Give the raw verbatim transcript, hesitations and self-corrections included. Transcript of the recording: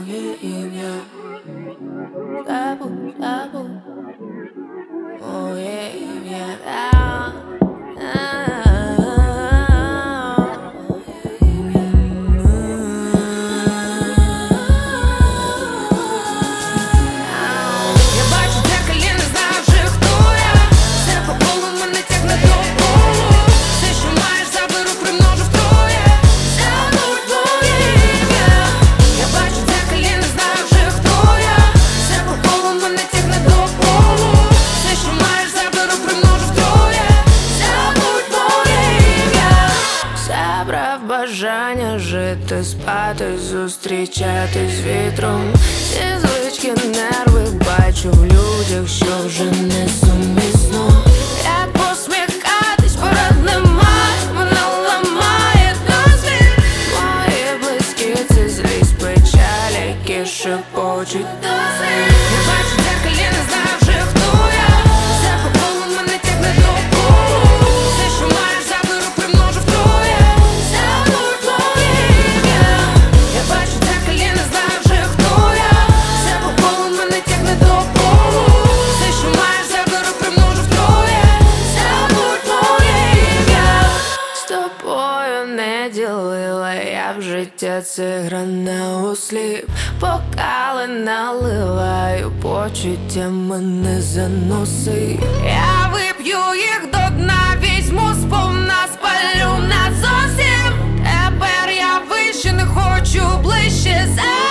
моє ім'я. Забудь, забудь моє ім'я. Бажання жити, спати, зустрічатись з вітром. Ці звички, нерви бачу в людях, що вже не сумісно. Як посміхатись, порад немає, вона ламає досвід. Мої близькі — це злість, печаль, які шепочуть досвід. Я бачу дзеркалі, не знаю вже хто я. Все по колу мене тягне до болу. Все, що маєш, заберу, примножу втроє. Не ділила я б життя, це гра на осліп. Бокали наливаю, почуттями не заноси. Я вип'ю їх до дна, візьму сповна, спалю назовсім. Тепер я вище не хочу, ближче за